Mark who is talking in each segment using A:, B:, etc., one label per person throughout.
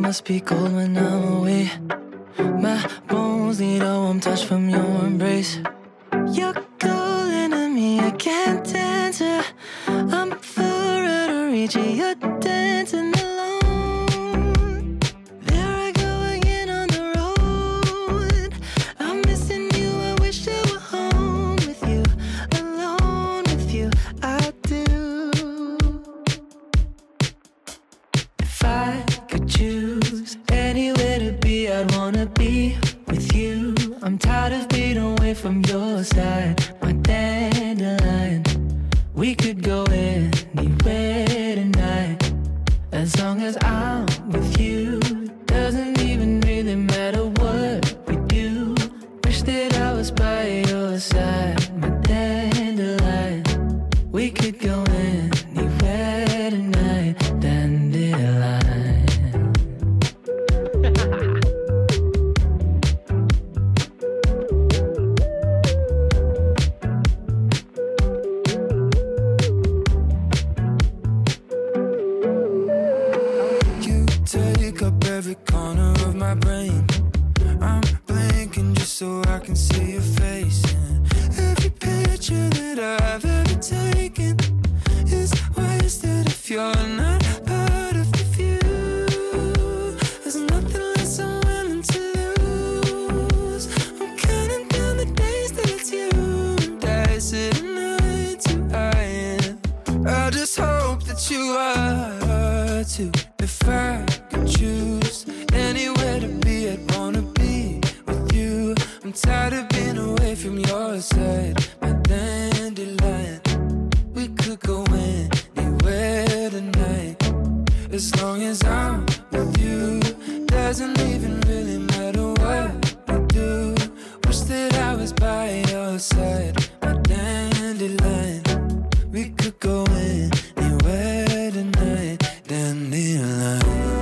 A: must be cold when I'm away. My bones need a warm touch from your embrace. You're calling to me, I can't answer. I'm far out of reach, you're dancing alone. There I go again on the road. I'm missing you, I wish I were home with you, alone with you, I do. If I could choose anywhere to be, I'd wanna be with you. I'm tired of being away from your side, my dandelion. We could go anywhere tonight, as long as I'm with you. Doesn't even really matter what we do. Wish that I was by your side, my dandelion. We could go anywhere tonight, dandelion.
B: Every corner of my brain, I'm blinking just so I can see your face. And every picture that I've ever taken is wasted if you're not part of the view. There's nothing less I'm willing to lose. I'm counting down the days that it's you and I sitting eye to eye. I just hope that you are too. If I could choose anywhere to be, I'd wanna be with you. I'm tired of being away from your side, my dandelion. We could go anywhere tonight, as long as I'm with you. Doesn't even really matter what we do. Wish that I was by your side, my dandelion. We could go anywhere tonight, dandelion.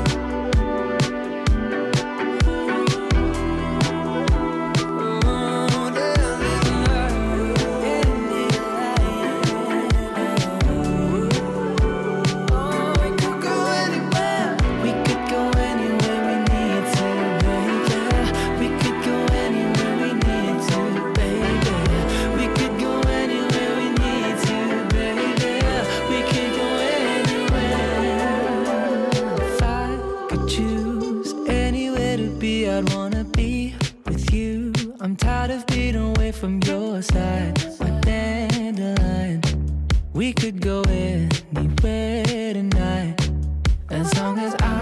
A: I'd wanna be with you. I'm tired of being away from your side, my dandelion. We could go anywhere tonight, as long as I